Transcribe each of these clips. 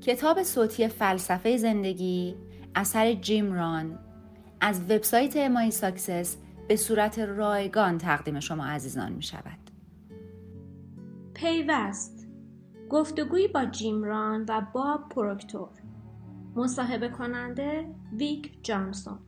کتاب صوتی فلسفه زندگی اثر جیم ران از وبسایت امای ساکسس به صورت رایگان تقدیم شما عزیزان می شود. پیوست، گفتگویی با جیم ران و باب پروکتور. مصاحبه کننده ویک جانسون.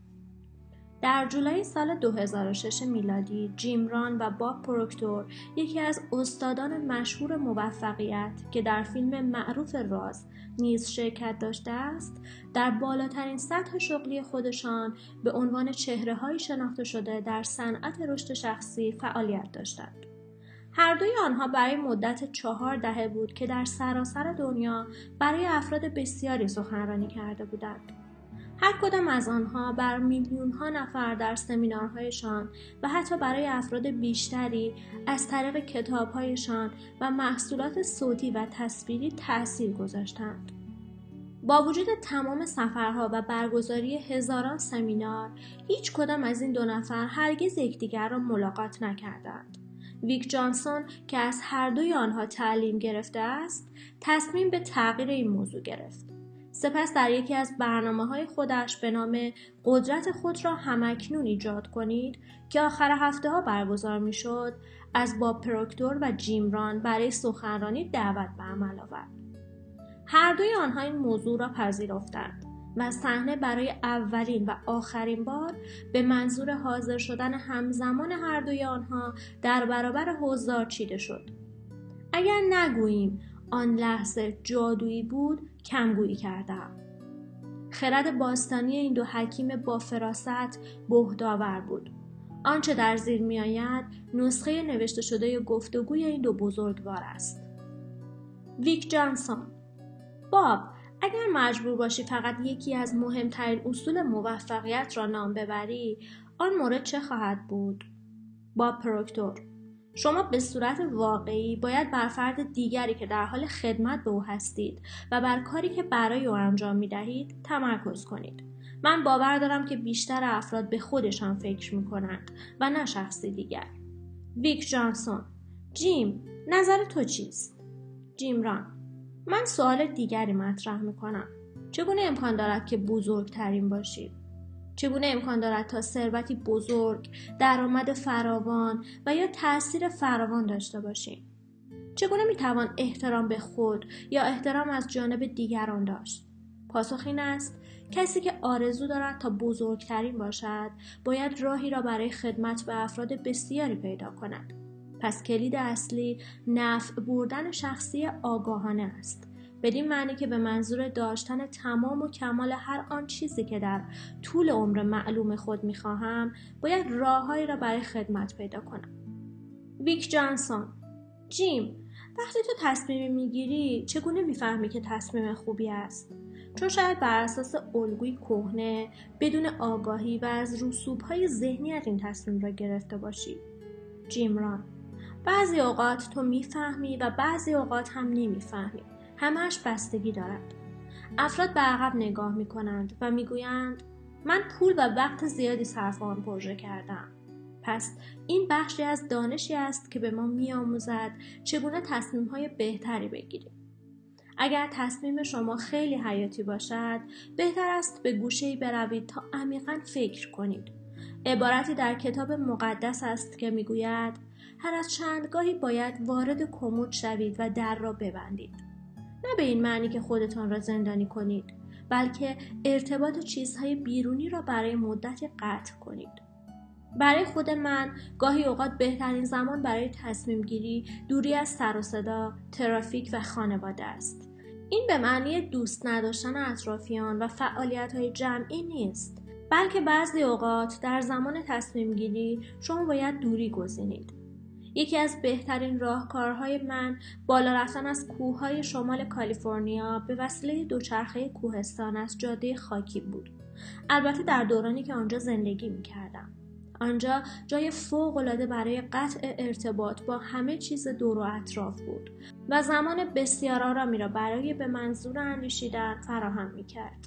در جولای سال 2006 میلادی جیم ران و باب پروکتور، یکی از استادان مشهور موفقیت که در فیلم معروف راز نیز شرکت داشته است، در بالاترین سطح شغلی خودشان به عنوان چهره‌هایی شناخته شده در صنعت رشد شخصی فعالیت داشتند. هر دوی آنها برای مدت 4 دهه بود که در سراسر دنیا برای افراد بسیاری سخنرانی کرده بودند. هر کدام از آنها بر میلیون‌ها نفر در سمینارهایشان و حتی برای افراد بیشتری از طریق کتاب‌هایشان و محصولات صوتی و تصویری تأثیر گذاشتند. با وجود تمام سفرها و برگزاری هزاران سمینار، هیچ کدام از این 2 نفر هرگز یکدیگر را ملاقات نکردند. ویک جانسون که از هر دوی آنها تعلیم گرفته است، تصمیم به تغییر این موضوع گرفت. سپس در یکی از برنامه‌های خودش به نام قدرت خود را همکنون ایجاد کنید که آخر هفته‌ها برگزار می‌شد، از باب پروکتور و جیم ران برای سخنرانی دعوت به عمل آورد. هر دوی آنها این موضوع را پذیرفتند و صحنه برای اولین و آخرین بار به منظور حاضر شدن همزمان هر دوی آنها در برابر حضار چیده شد. اگر نگوییم آن لحظه جادویی بود، کمگویی کردم. خرد باستانی این 2 حکیم با فراست بهداور بود. آنچه در زیر می آید نسخه نوشته شده گفتگوی این 2 بزرگوار است. ویک جانسون: باب، اگر مجبور باشی فقط یکی از مهمترین اصول موفقیت را نام ببری، آن مورد چه خواهد بود؟ باب پروکتور: شما به صورت واقعی باید بر فرد دیگری که در حال خدمت به او هستید و بر کاری که برای او انجام می دهید تمرکز کنید. من باور دارم که بیشتر افراد به خودشان فکر می کنند و نه شخصی دیگر. ویک جانسون: جیم، نظر تو چیست؟ جیم ران: من سوال دیگری مطرح می کنم. چگونه امکان دارد که بزرگترین باشید؟ چگونه امکان دارد تا ثروتی بزرگ، درآمد فراوان و یا تأثیر فراوان داشته باشیم؟ چگونه میتوان احترام به خود یا احترام از جانب دیگران داشت؟ پاسخ این است: کسی که آرزو دارد تا بزرگترین باشد، باید راهی را برای خدمت به افراد بسیاری پیدا کند. پس کلید اصلی نفع بردن شخصی آگاهانه است. بدین معنی که به منظور داشتن تمام و کمال هر آن چیزی که در طول عمر معلوم خود می‌خواهم، باید راههایی را برای خدمت پیدا کنم. ویک جانسون: جیم، وقتی تو تصمیمی میگیری، چگونه میفهمی که تصمیم خوبی است؟ چون شاید بر اساس الگوی کهنه، بدون آگاهی و از رسوب‌های ذهنیت این تصمیم را گرفته باشی. جیم ران: بعضی اوقات تو میفهمی و بعضی اوقات هم نمیفهمی. همه‌اش بستگی دارد. افراد به عقب نگاه می‌کنند و می‌گویند من پول و وقت زیادی صرف آن پروژه کردم. پس این بخشی از دانشی است که به ما می‌آموزد چگونه تصمیم‌های بهتری بگیریم. اگر تصمیم شما خیلی حیاتی باشد، بهتر است به گوشه‌ای بروید تا عمیقاً فکر کنید. عبارتی در کتاب مقدس است که می‌گوید هر از چندگاهی باید وارد کمد شوید و در را ببندید. نه به این معنی که خودتان را زندانی کنید، بلکه ارتباط چیزهای بیرونی را برای مدتی قطع کنید. برای خود من گاهی اوقات بهترین زمان برای تصمیم گیری دوری از سر و صدا، ترافیک و خانواده است. این به معنی دوست نداشتن اطرافیان و فعالیت‌های جمعی نیست، بلکه بعضی اوقات در زمان تصمیم گیری شما باید دوری گزینید. یکی از بهترین راهکارهای من بالا رفتن از کوههای شمال کالیفرنیا به وسیله دوچرخه کوهستان از جاده خاکی بود. البته در دورانی که آنجا زندگی می‌کردم. آنجا جای فوق‌العاده برای قطع ارتباط با همه چیز دور و اطراف بود و زمان بسیار آرامی را برای به منظور اندیشیدن فراهم می‌کرد.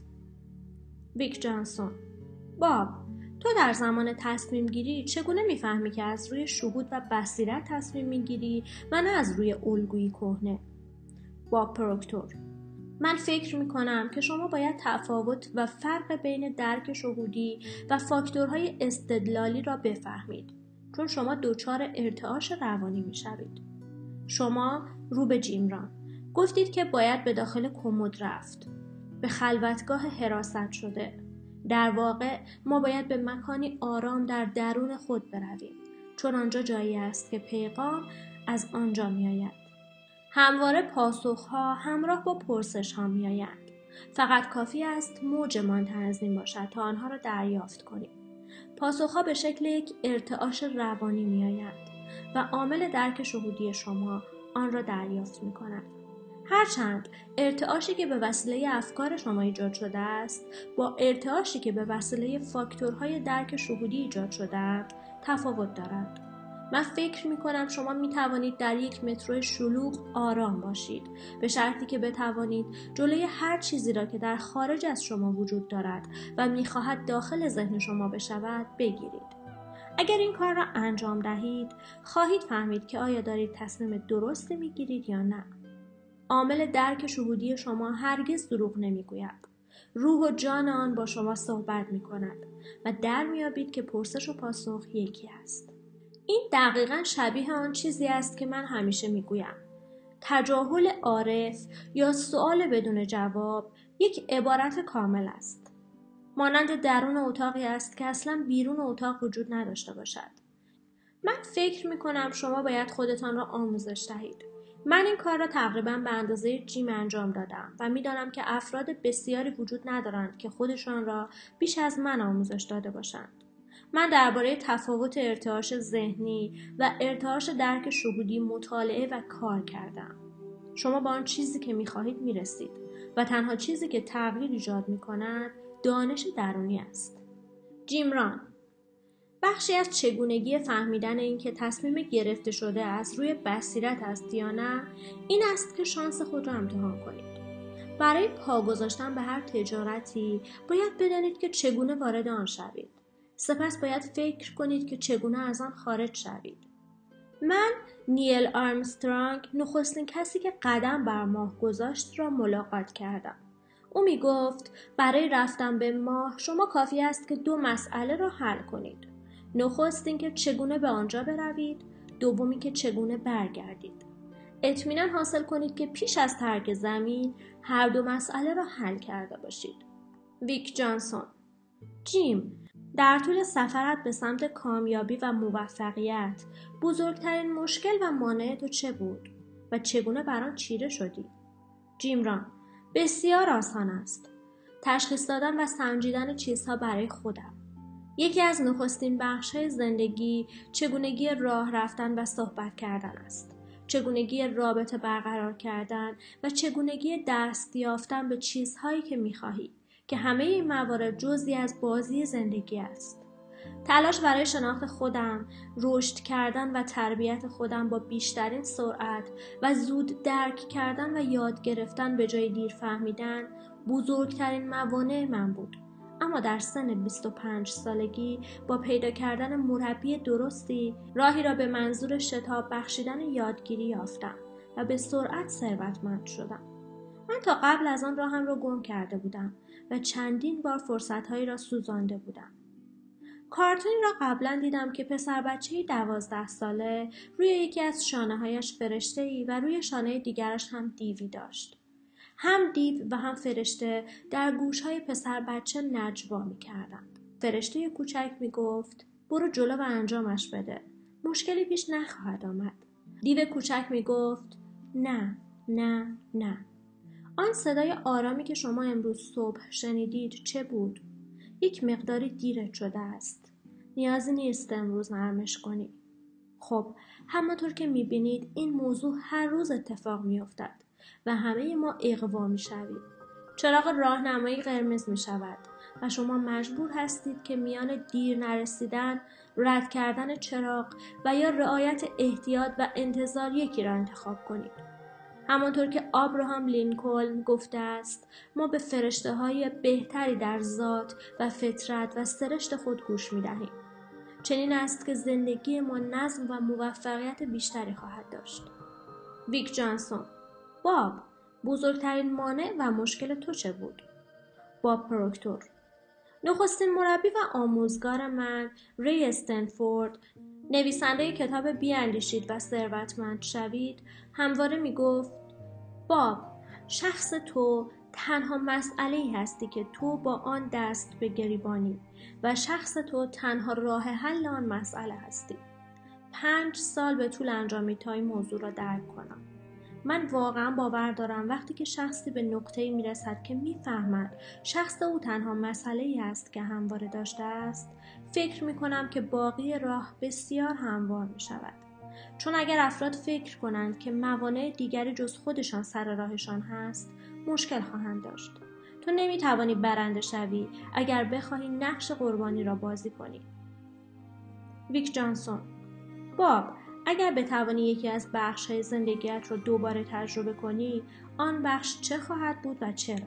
ویک جانسون: باب، تو در زمان تصمیم گیری چگونه میفهمی که از روی شهود و بصیرت تصمیم میگیری و نه از روی الگوی کهنه؟ باب پروکتور: من فکر میکنم که شما باید تفاوت و فرق بین درک شهودی و فاکتورهای استدلالی را بفهمید، چون شما دچار ارتعاش روانی میشوید. شما رو به جیمران گفتید که باید به داخل کمد رفت، به خلوتگاه حراست شده. در واقع ما باید به مکانی آرام در درون خود برویم، چون آنجا جایی است که پیغام از آنجا می آید. همواره پاسخها همراه با پرسشها می آیند. فقط کافی است موجمان تنظیم باشد تا آنها را دریافت کنیم. پاسخها به شکل یک ارتعاش روانی می آیند و عامل درک شهودی شما آن را دریافت می کند. هرچند ارتعاشی که به وسیله افکار شما ایجاد شده است با ارتعاشی که به وسیله فاکتورهای درک شهودی ایجاد شده تفاوت دارد. من فکر می کنم شما می توانید در یک مترو شلوغ آرام باشید، به شرطی که بتوانید جلوی هر چیزی را که در خارج از شما وجود دارد و می خواهد داخل ذهن شما بشود بگیرید. اگر این کار را انجام دهید، خواهید فهمید که آیا دارید تصمیم درستی می گیرید یا نه. عامل درک شهودی شما هرگز دروغ نمیگوید. روح و جان آن با شما صحبت می کند و در میابید که پرسش و پاسخ یکی است. این دقیقاً شبیه آن چیزی است که من همیشه میگویم. تجاهل عارف یا سؤال بدون جواب یک عبارت کامل است. مانند درون اتاقی است که اصلاً بیرون اتاق وجود نداشته باشد. من فکر میکنم شما باید خودتان را آموزش دهید. من این کار را تقریباً به اندازه جیم انجام دادم و میدانم که افراد بسیاری وجود ندارند که خودشان را بیش از من آموزش داده باشند. من درباره تفاوت ارتعاش ذهنی و ارتعاش درک شهودی مطالعه و کار کردم. شما با آن چیزی که میخواهید میرسید و تنها چیزی که تغییر ایجاد میکند دانش درونی است. جیمران: بخشی از چگونگی فهمیدن این که تصمیم گرفته شده است روی بصیرت است یا نه این است که شانس خود را امتحان کنید. برای پا گذاشتن به هر تجارتی باید بدانید که چگونه وارد آن شوید. سپس باید فکر کنید که چگونه از آن خارج شوید. من نیل آرمسترانگ، نخستین کسی که قدم بر ماه گذاشت را ملاقات کردم. او می گفت برای رفتن به ماه شما کافی است که 2 مسئله را حل کنید. نخست اینکه چگونه به آنجا بروید، دومی که چگونه برگردید. اطمینان حاصل کنید که پیش از ترک زمین هر 2 مسئله را حل کرده باشید. ویک جانسون: جیم، در طول سفرت به سمت کامیابی و موفقیت بزرگترین مشکل و مانع تو چه بود و چگونه بر آن چیره شدی؟ جیمران: بسیار آسان است. تشخیص دادن و سنجیدن چیزها برای خودم. یکی از نخستین بخش‌های زندگی چگونگی راه رفتن و صحبت کردن است. چگونگی رابطه برقرار کردن و چگونگی دست یافتن به چیزهایی که می‌خواهی، که همه این موارد جزئی از بازی زندگی است. تلاش برای شناخت خودم، رشد کردن و تربیت خودم با بیشترین سرعت و زود درک کردن و یاد گرفتن به جای دیر فهمیدن بزرگترین موانع من بود. اما در سن 25 سالگی با پیدا کردن مربی درستی راهی را به منظور شتاب بخشیدن یادگیری یافتم و به سرعت ثروتمند شدم. من تا قبل از آن راهم را گم کرده بودم و چندین بار فرصت‌هایی را سوزانده بودم. کارتونی را قبلا دیدم که پسر بچه‌ای 12 ساله روی یکی از شانه‌هایش فرشته‌ای و روی شانه دیگرش هم دیوی داشت. هم دیو و هم فرشته در گوش‌های پسر بچه نجوا می‌کردند. فرشته کوچک می‌گفت برو جلو و انجامش بده. مشکلی پیش نخواهد آمد. دیو کوچک می‌گفت نه، نه، نه. آن صدای آرامی که شما امروز صبح شنیدید چه بود؟ یک مقداری دیرت شده است. نیازی نیست امروز نرمش کنی. خب، همانطور که می‌بینید این موضوع هر روز اتفاق می‌افتد و همه ما اغوا می‌شویم. چراغ راهنمایی قرمز می‌شود و شما مجبور هستید که میان دیر نرسیدن، رد کردن چراغ و یا رعایت احتیاط و انتظار یکی را انتخاب کنید. همانطور که ابراهام لینکلن گفته است، ما به فرشته‌های بهتری در ذات و فطرت و سرشت خود گوش می‌دهیم. چنین است که زندگی ما نظم و موفقیت بیشتری خواهد داشت. ویک جانسون: باب، بزرگترین مانع و مشکل تو چه بود؟ باب پروکتور: نخستین مربی و آموزگار من، ری استنفورد، نویسنده کتاب بیاندیشید و ثروتمند شوید، همواره میگفت باب، شخص تو تنها مسئله‌ای هستی که تو با آن دست به گریبانی و شخص تو تنها راه حل آن مسئله هستی. 5 سال به طول انجامید تا این موضوع را درک کنم. من واقعا باور دارم وقتی که شخصی به نقطه‌ای میرسد که میفهمد شخص او تنها مسئله‌ای است که همواره داشته است، فکر میکنم که باقی راه بسیار هموار میشود. چون اگر افراد فکر کنند که موانع دیگری جز خودشان سر راهشان هست، مشکل خواهند داشت. تو نمیتوانی برنده شوی اگر بخواهی نقش قربانی را بازی کنی. ویک جانسون: باب، اگر بتوانی یکی از بخش‌های زندگیت را دوباره تجربه کنی، آن بخش چه خواهد بود و چرا؟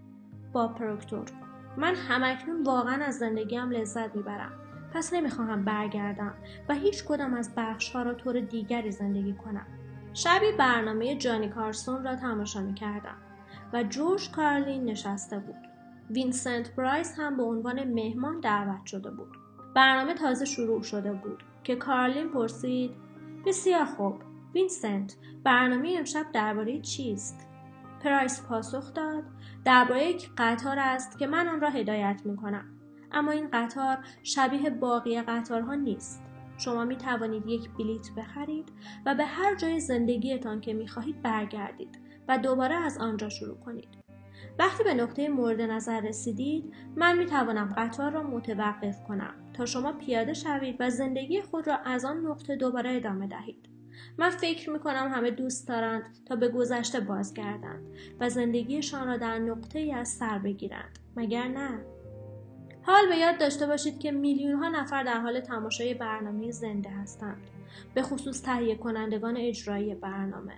باب پروکتور: من همکنون واقعا از زندگیم لذت میبرم. پس نمیخواهم برگردم و هیچ کدام از بخش‌ها را طور دیگری زندگی کنم. شبی برنامه جانی کارسون را تماشا میکردم و جورج کارلین نشسته بود. وینسنت برایس هم به عنوان مهمان دعوت شده بود. برنامه تازه شروع شده بود که کارلین پرسید: بسیار خوب، وینسنت، برنامه امشب درباره چیست؟ پرایس پاسخ داد: درباره یک قطار است که من آن را هدایت می‌کنم. اما این قطار شبیه باقی قطارها نیست. شما می توانید یک بلیط بخرید و به هر جای زندگیتان که می خواهید برگردید و دوباره از آنجا شروع کنید. وقتی به نقطه مورد نظر رسیدید، من می توانم قطار را متوقف کنم تا شما پیاده شوید و زندگی خود را از آن نقطه دوباره ادامه دهید. من فکر می کنم همه دوست دارند تا به گذشته بازگردند و زندگیشان را در نقطه‌ای از سر بگیرند، مگر نه؟ حال به یاد داشته باشید که میلیون‌ها نفر در حال تماشای برنامه زنده هستند، به خصوص تهیه کنندگان اجرایی برنامه.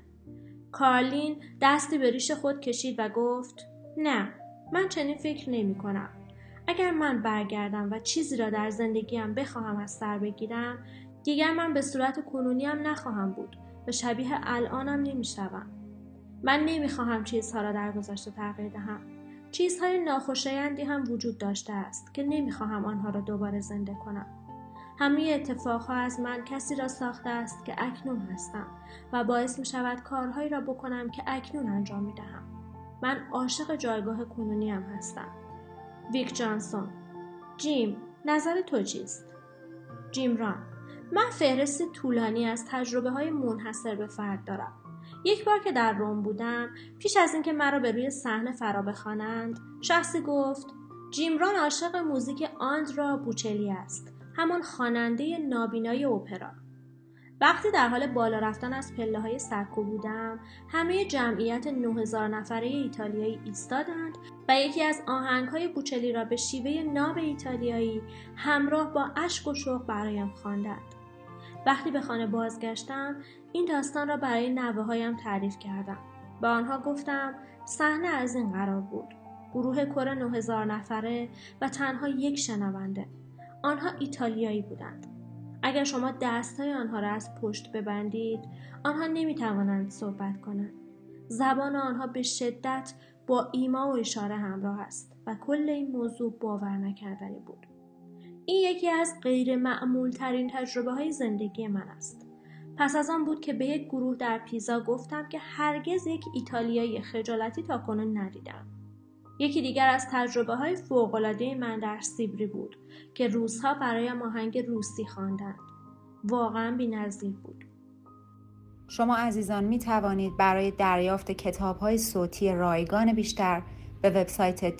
کارلین دستی به ریش خود کشید و گفت: نه، من چنین فکر نمی کنم. اگر من برگردم و چیزی را در زندگیم بخواهم از سر بگیرم، دیگر من به صورت کنونیم نخواهم بود و شبیه الانم نمی شوم. من نمی خواهم چیزها را در گذشته تغییر دهم. چیزهای ناخوشایندی هم وجود داشته است که نمی خواهم آنها را دوباره زنده کنم. همه اتفاقها از من کسی را ساخته است که اکنون هستم و باعث می شود کارهایی را بکنم که اکنون انجام می دهم. من عاشق جایگاه کنونیم هستم. ویک جانسون: جیم، نظر تو چیست؟ جیم ران: من فهرستی طولانی از تجربه های منحصر به فرد دارم. یک بار که در روم بودم، پیش از اینکه مرا به روی صحنه فرا بخوانند، شخصی گفت: جیم ران عاشق موزیک آندرا بوچلی است، همان خواننده نابینای اپرا. وقتی در حال بالا رفتن از پله‌های سکو بودم، همه جمعیت 9000 نفره ایتالیایی ایستادند و یکی از آهنگ‌های بوچلی را به شیوه ناب ایتالیایی همراه با اشک و شوق برایم خواندند. وقتی به خانه بازگشتم، این داستان را برای نوه‌هایم تعریف کردم. به آنها گفتم صحنه از این قرار بود: گروه کور 9000 نفره و تنها یک شنونده. آنها ایتالیایی بودند. اگر شما دستهای آنها را از پشت ببندید، آنها نمیتوانند صحبت کنند. زبان آنها به شدت با ایما و اشاره همراه است و کل این موضوع باور نکردنی بود. این یکی از غیر معمول ترین تجربه های زندگی من است. پس از آن بود که به یک گروه در پیزا گفتم که هرگز یک ایتالیایی خجالتی تاکنون ندیدم. یکی دیگر از تجربه های فوق‌العاده من در سیبری بود که روزها برایم آهنگ روسی خواندند. واقعا بی‌نظیر بود. شما عزیزان می توانید برای دریافت کتاب‌های صوتی رایگان بیشتر به وبسایت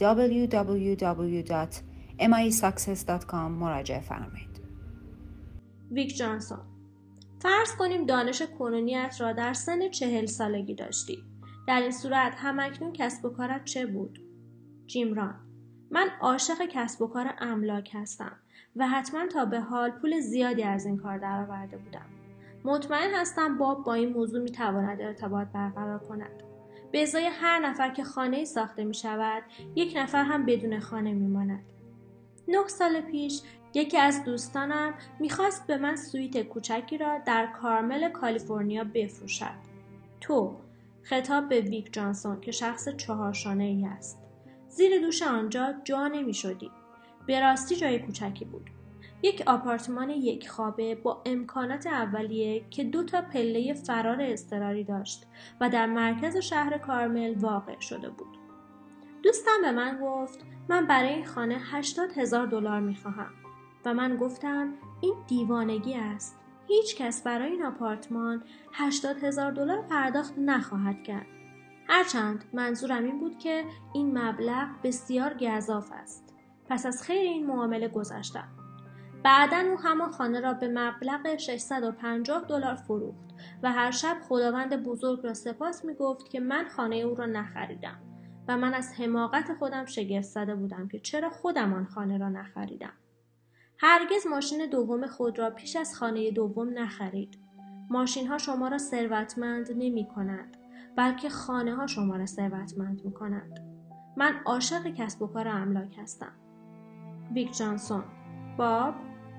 www.mysuccess.com مراجعه فرمایید. ویک جانسون: فرض کنیم دانش کنونیت را در سن 40 سالگی داشتی. در این صورت همکنون کسب و کارت چه بود؟ جیم ران: من عاشق کسب و کار املاک هستم و حتما تا به حال پول زیادی از این کار درآورده بودم. مطمئن هستم باب با این موضوع میتواند ارتباط برقرار کند. به ازای هر نفر که خانه‌ای ساخته می شود، یک نفر هم بدون خانه می ماند. 9 سال پیش یکی از دوستانم میخواست به من سویت کوچکی را در کارمل کالیفرنیا بفروشد. تو خطاب به ویک جانسون که شخص 4 شانه‌ای است. زیر دوش آنجا جا نمی‌شدی. به راستی جای کوچکی بود. یک آپارتمان 1 خوابه با امکانات اولیه که 2 پله فرار اضطراری داشت و در مرکز شهر کارمل واقع شده بود. دوستم به من گفت من برای این خانه $80,000 میخواهم و من گفتم این دیوانگی است. هیچ کس برای این آپارتمان $80,000 پرداخت نخواهد کرد. هرچند منظورم این بود که این مبلغ بسیار گزاف است. پس از خیر این معامله گذشتم. بعداً او همان خانه را به مبلغ $650 فروخت و هر شب خداوند بزرگ را سپاس می گفت که من خانه او را نخریدم و من از حماقت خودم شگفت زده بودم که چرا خودم آن خانه را نخریدم. هرگز ماشین دوم خود را پیش از خانه دوم نخرید. ماشین ها شما را ثروتمند نمی کنند، بلکه خانه ها شما را ثروتمند می کنند. من عاشق کسب و کار املاک هستم. ویک جانسون. باب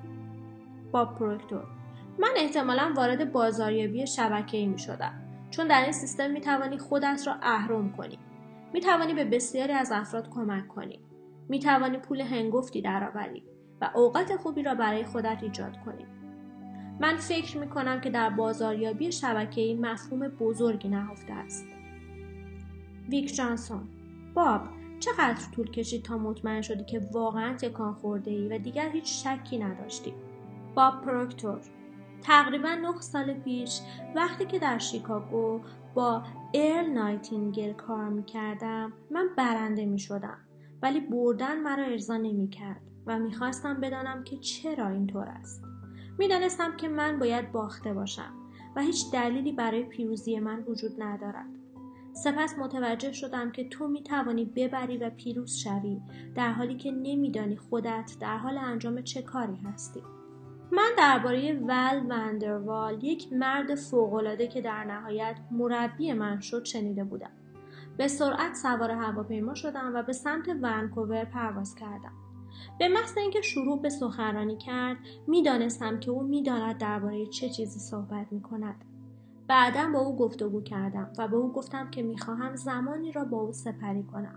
پروکتور. من احتمالاً وارد بازاریابی شبکه‌ای می شدم، چون در این سیستم می توانی خودت را اهرم کنی. می توانی به بسیاری از افراد کمک کنی. می توانی پول هنگفتی درآوری و اوقات خوبی را برای خودت ایجاد کنی. من فکر می کنم که در بازاریابی شبکه‌ای مفهوم بزرگی نهفته است. ویک جانسون. باب، چقدر طول کشید تا مطمئن شدی که واقعا تکان خورده‌ای و دیگر هیچ شکی نداشتی؟ باب پروکتور. تقریباً 9 سال پیش وقتی که در شیکاگو با ارل نایتینگل کار می‌کردم، من برنده می‌شدم، ولی بردن مرا ارضا نمی‌کرد و می‌خواستم بدانم که چرا اینطور است. می‌دانستم که من باید باخته باشم و هیچ دلیلی برای پیروزی من وجود ندارد. سپس متوجه شدم که تو می‌توانی ببری و پیروز شوی، در حالی که نمی‌دانی خودت در حال انجام چه کاری هستی. من درباره ول وندروال، یک مرد فوق‌العاده که در نهایت مربی من شد، شنیده بودم. به سرعت سوار هواپیما شدم و به سمت ونکوور پرواز کردم. به محض اینکه شروع به سخنرانی کرد، می‌دانستم که او می‌داند درباره چه چیزی صحبت می‌کند. بعداً با او گفتگو کردم و به او گفتم که می‌خواهم زمانی را با او سپری کنم.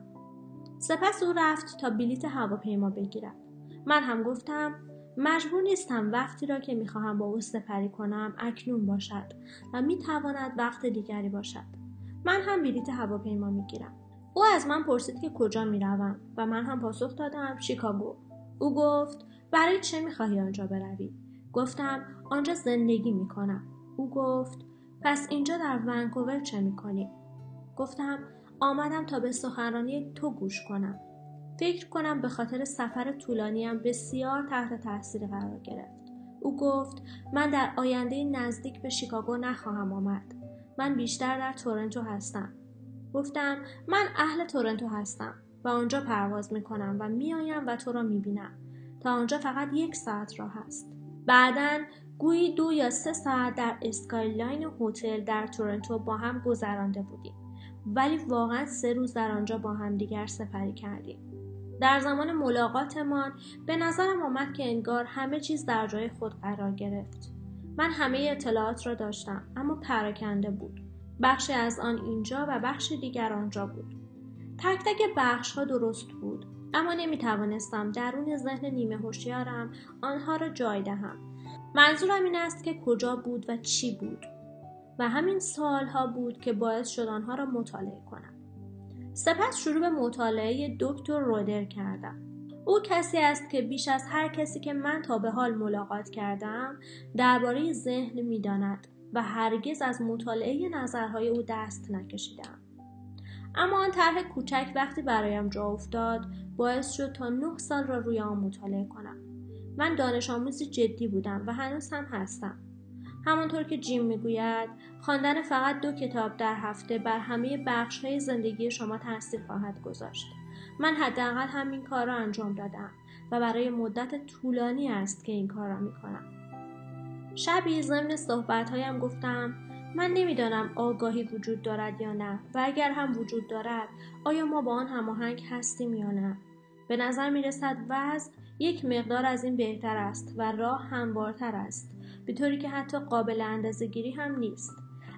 سپس او رفت تا بلیط هواپیما بگیرد. من هم گفتم مجبور نیستم وقتی را که می‌خواهم با او سپری کنم اکنون باشد و می‌تواند وقت دیگری باشد. من هم بلیط هواپیما می‌گیرم. او از من پرسید که کجا می‌روم و من هم پاسخ دادم شیکاگو. او گفت برای چه می‌خواهی آنجا بروی؟ گفتم آنجا زندگی می‌کنم. او گفت پس اینجا در ونکوور چه می‌کنی؟ گفتم آمدم تا به سخنرانی تو گوش کنم. فکر کنم به خاطر سفر طولانیم بسیار تحت تاثیر قرار گرفت. او گفت من در آینده نزدیک به شیکاگو نخواهم آمد. من بیشتر در تورنتو هستم. گفتم من اهل تورنتو هستم و آنجا پرواز میکنم و میایم و تو را میبینم. تا آنجا فقط 1 ساعت راه است. بعداً گویی 2 یا 3 ساعت در اسکایلاین هتل در تورنتو با هم گذرانده بودیم. ولی واقعا 3 روز در آنجا با هم دیگر سپری کردیم. در زمان ملاقاتمان به نظرم آمد که انگار همه چیز در جای خود قرار گرفت. من همه اطلاعات را داشتم، اما پراکنده بود. بخشی از آن اینجا و بخش دیگر آنجا بود. تک تک بخش‌ها درست بود، اما نمی‌توانستم درون ذهن نیمه هوشیارم آنها را جای دهم. منظورم این است که کجا بود و چی بود. و همین سوال‌ها بود که باعث شد آنها را مطالعه کنم. سپس شروع به مطالعه دکتر رودر کردم. او کسی است که بیش از هر کسی که من تا به حال ملاقات کردم درباره ذهن می‌داند و هرگز از مطالعه نظرهای او دست نکشیدم. اما آن طرح کوچک وقتی برایم جا افتاد باعث شد تا 9 سال را روی آن مطالعه کنم. من دانش آموزی جدی بودم و هنوز هم هستم. همانطور که جیم میگوید خواندن فقط 2 کتاب در هفته بر همه بخش‌های زندگی شما تاثیر خواهد گذاشت. من حداقل همین کار را انجام دادم و برای مدت طولانی است که این کار را میکنم. شبی ضمن صحبت‌هایم گفتم من نمیدانم آگاهی وجود دارد یا نه و اگر هم وجود دارد آیا ما با آن هماهنگ هستیم یا نه. به نظر میرسد وضع یک مقدار از این بهتر است و راه هموارتر است، به طوری که حتی قابل اندازه‌گیری هم نیست.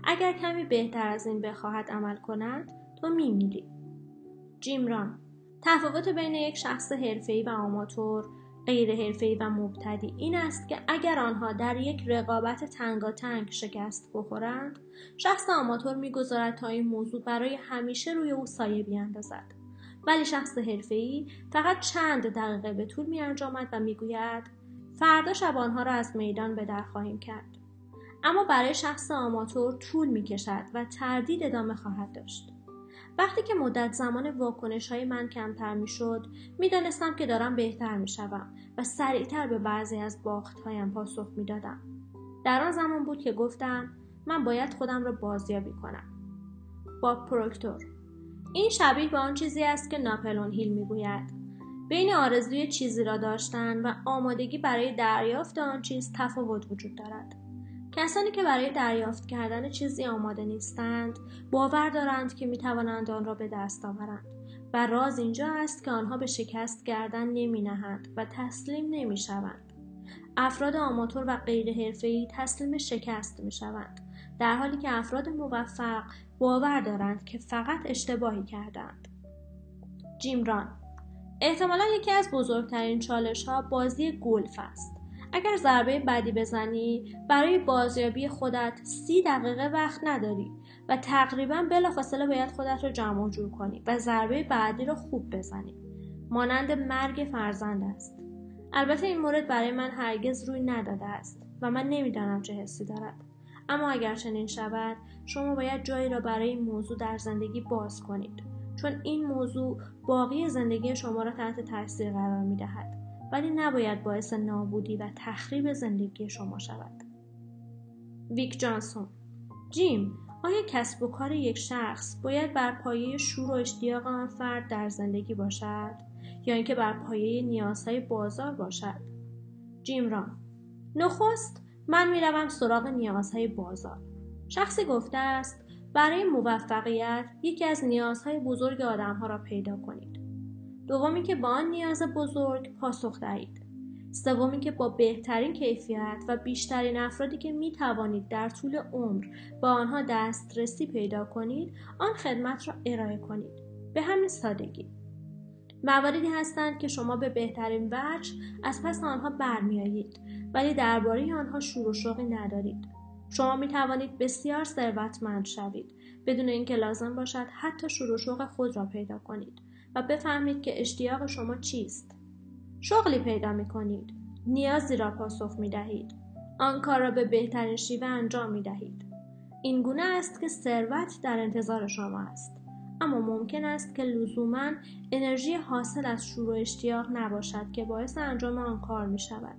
اگر کمی بهتر از این بخواهد عمل کند تو میمیری. جیم ران: تفاوت بین یک شخص حرفه‌ای و آماتور، غیر حرفه‌ای و مبتدی این است که اگر آنها در یک رقابت تنگاتنگ شکست بخورند، شخص آماتور می‌گذارد تا این موضوع برای همیشه روی او سایه بیاندازد، ولی شخص حرفه‌ای فقط چند دقیقه به طول می‌انجامد و می‌گوید فردا شب آنها را از میدان به در خواهیم کرد. اما برای شخص آماتور طول می‌کشد و تردید ادامه خواهد داشت. وقتی که مدت زمان واکنش‌های من کمتر می‌شد، می‌دانستم که دارم بهتر می‌شوم و سریعتر به بعضی از باخت‌هایم پاسخ می‌دادم. در آن زمان بود که گفتم من باید خودم را بازیابی کنم. باب پروکتور: این شبیه به آن چیزی است که ناپلئون هیل می‌گوید: بین آرزوی چیزی را داشتن و آمادگی برای دریافت آن چیز تفاوت وجود دارد. کسانی که برای دریافت کردن چیزی آماده نیستند، باور دارند که می‌توانند آن را به دست آورند و راز اینجا است که آنها به شکست گردن نمی‌نهند و تسلیم نمی‌شوند. افراد آماتور و غیر حرفه‌ای تسلیم شکست می‌شوند، در حالی که افراد موفق باور دارند که فقط اشتباهی کردند. جیم ران: احتمالاً یکی از بزرگترین چالش‌ها بازی گلف است. اگر ضربه بعدی بزنی، برای بازیابی خودت 30 دقیقه وقت نداری و تقریباً بلافاصله باید خودت را جمع جور کنی و ضربه بعدی را خوب بزنی. مانند مرگ فرزند است. البته این مورد برای من هرگز روی نداده است و من نمیدانم چه حسی دارد. اما اگر چنین شود، شما باید جایی را برای این موضوع در زندگی باز کنید، چون این موضوع باقی زندگی شما را تحت تاثیر قرار می‌دهد، ولی نباید باعث نابودی و تخریب زندگی شما شود. ویک جانسون: جیم، آیا کسب و کار یک شخص باید بر پایه شور و اشتیاق آن فرد در زندگی باشد یا اینکه بر پایه نیازهای بازار باشد؟ جیم ران: نخست من میروم سراغ نیازهای بازار. شخصی گفته است برای موفقیت یکی از نیازهای بزرگ آدم‌ها را پیدا کنید. دومی که با آن نیاز بزرگ پاسخ دهید. سومی که با بهترین کیفیت و بیشترین افرادی که می توانید در طول عمر با آنها دسترسی پیدا کنید آن خدمت را ارائه کنید. به همین سادگی. مواردی هستند که شما به بهترین وجه از پس آنها برمیآیید ولی درباره آنها شور و شوقی ندارید. شما می توانید بسیار ثروتمند شوید بدون اینکه لازم باشد حتی شور و شوق خود را پیدا کنید و بفهمید که اشتیاق شما چیست. شغلی پیدا می کنید. نیازی را پاسخ می دهید. آن کار را به بهترین شیوه انجام می دهید. این گونه است که ثروت در انتظار شما است. اما ممکن است که لزوماً انرژی حاصل از شور و اشتیاق نباشد که باعث انجام آن کار می شود.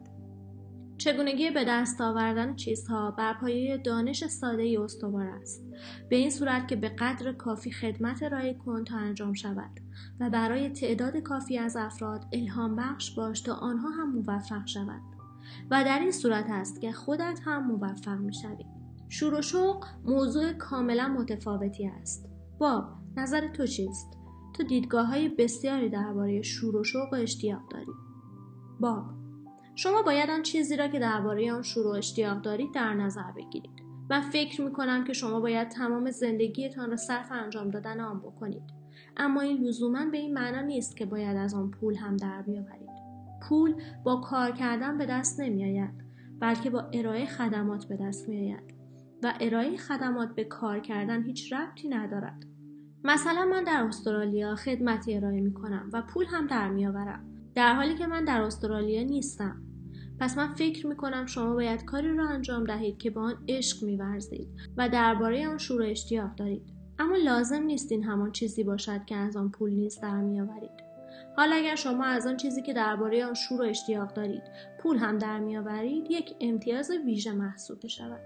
چگونگی به دست آوردن چیزها بر پایه دانش ساده‌ای استوار است، به این صورت که به قدر کافی خدمت ارائه کن تا انجام شود و برای تعداد کافی از افراد الهام بخش باش تا آنها هم موفق شوند و در این صورت است که خودت هم موفق می‌شوی. شور و شوق موضوع کاملا متفاوتی است. باب، نظر تو چیست؟ تو دیدگاه‌های بسیاری درباره شور و شوق و اشتیاق داری. باب: شما باید آن چیزی را که درباره آن شور و اشتیاق دارید در نظر بگیرید. من فکر می‌کنم که شما باید تمام زندگیتان را صرف انجام دادن آن بکنید. اما این لزوماً به این معنا نیست که باید از آن پول هم در بیاورید. پول با کار کردن به دست نمی‌آید، بلکه با ارائه خدمات به دست می‌آید و ارائه خدمات به کار کردن هیچ ربطی ندارد. مثلا من در استرالیا خدمتی ارائه می‌کنم و پول هم در می‌آورم، در حالی که من در استرالیا نیستم. پس من فکر میکنم شما باید کاری را انجام دهید که با آن عشق می‌ورزید و درباره آن شور و اشتیاق دارید. اما لازم نیست این همان چیزی باشد که از آن پول نیز در می‌آورید. حالا اگر شما از آن چیزی که درباره آن شور و اشتیاق دارید پول هم در می‌آورید، یک امتیاز ویژه محسوب شود.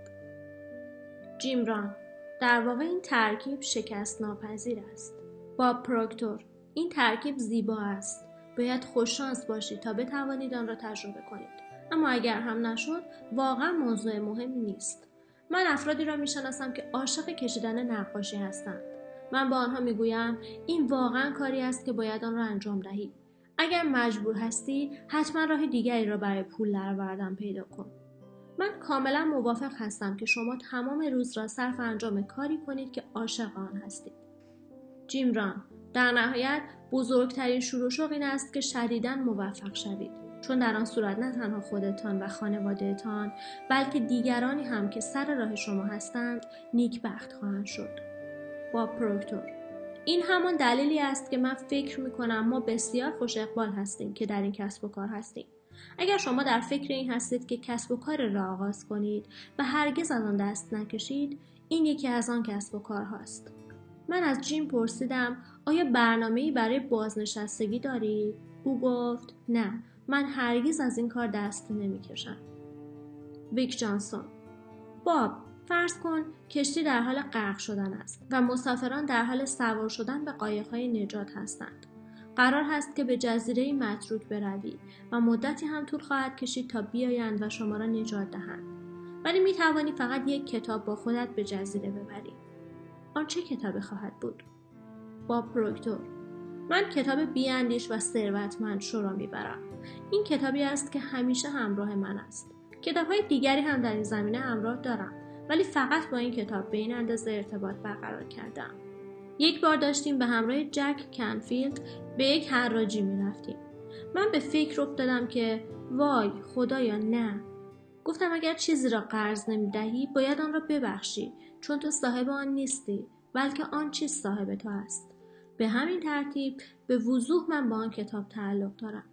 جیم ران: در واقع این ترکیب شکست ناپذیر است. باب پروکتور: این ترکیب زیبا است. باید خوششانس باشید تا بتوانید آن را تجربه کنید. اما اگر هم نشد، واقعا موضوع مهمی نیست. من افرادی را میشناسم که عاشق کشیدن نقاشی هستند. من با آنها میگویم این واقعا کاری است که باید آن را انجام دهی. اگر مجبور هستی، حتما راه دیگری را برای پول درآوردن پیدا کن. من کاملا موافق هستم که شما تمام روز را صرف انجام کاری کنید که عاشق آن هستید. جیم ران: در نهایت بزرگترین شور و شوق این است که شدیداً موفق شوید، چون در آن صورت نه تنها خودتان و خانوادهتان بلکه دیگرانی هم که سر راه شما هستند نیکبخت خواهند شد. باب پروکتور: این همان دلیلی است که من فکر می‌کنم ما بسیار خوش اقبال هستیم که در این کسب و کار هستیم. اگر شما در فکر این هستید که کسب و کار را آغاز کنید و هرگز از آن دست نکشید، این یکی از آن کسب و کارهاست. من از جیم پرسیدم آیا برنامه‌ای برای بازنشستگی داری؟ او گفت نه، من هرگز از این کار دست نمی‌کشم. ویک جانسون: باب، فرض کن کشتی در حال غرق شدن است و مسافران در حال سوار شدن به قایق‌های نجات هستند. قرار هست که به جزیره‌ای متروک بروی و مدتی هم طول خواهد کشید تا بیایند و شما را نجات دهند. ولی می‌توانی فقط یک کتاب با خودت به جزیره ببری. آن چه کتابی خواهد بود؟ باب پروکتور: من کتاب بی‌اندیش و ثروتمند شو را میبرم. این کتابی است که همیشه همراه من است. کتاب‌های دیگری هم در این زمینه همراه دارم، ولی فقط با این کتاب به این اندازه ارتباط برقرار کردم. یک بار داشتیم به همراه جک کنفیلد به یک حراجی میرفتیم. من به فکر افتادم که وای خدایا نه. گفتم اگر چیزی را قرض نمیدهی باید آن را ببخشی، چون تو صاحب آن نیستی، بلکه آن چیز صاحب تو است. به همین ترتیب به وضوح من با آن کتاب تعلق دارم.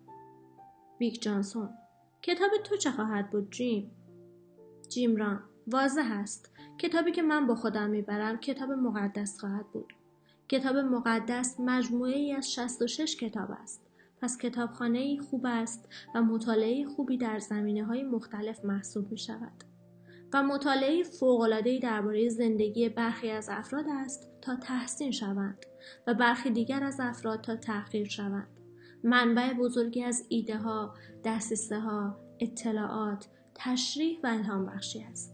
ویک جانسون: کتاب تو چه خواهد بود جیم؟ جیم ران: واضح است. کتابی که من با خودم میبرم کتاب مقدس خواهد بود. کتاب مقدس مجموعه ای از 66 کتاب است. پس کتابخانه‌ای خوب است و مطالعه خوبی در زمینه‌های مختلف محسوب می‌شود. و مطالعه فوق‌العاده‌ای درباره زندگی برخی از افراد است تا تحسین شوند و برخی دیگر از افراد تا تحقیر شوند. منبع بزرگی از ایده‌ها، دسیسه‌ها، اطلاعات، تشریح و الهام بخشی است.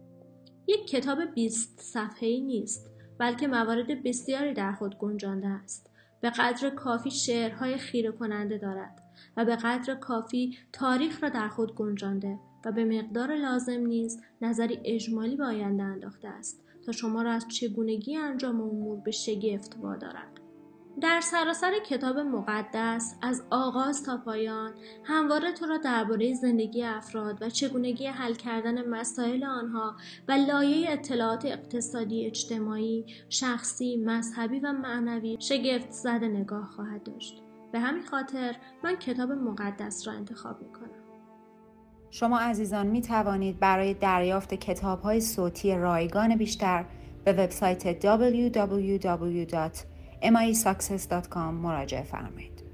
یک کتاب 20 صفحه‌ای نیست، بلکه موارد بسیاری در خود گنجانده است. به قدر کافی شعرهای خیره کننده دارد و به قدر کافی تاریخ را در خود گنجانده و به مقدار لازم نیز نظری اجمالی به آینده انداخته است تا شما را از چگونگی انجام امور به شگفت وادارد. در سراسر کتاب مقدس از آغاز تا پایان همواره تو را درباره زندگی افراد و چگونگی حل کردن مسائل آنها و لایه اطلاعات اقتصادی، اجتماعی، شخصی، مذهبی و معنوی شگفت زده نگاه خواهد داشت. به همین خاطر من کتاب مقدس را انتخاب می‌کنم. شما عزیزان می توانید برای دریافت کتاب‌های صوتی رایگان بیشتر به وبسایت www.misuccess.com مراجعه فرمایید.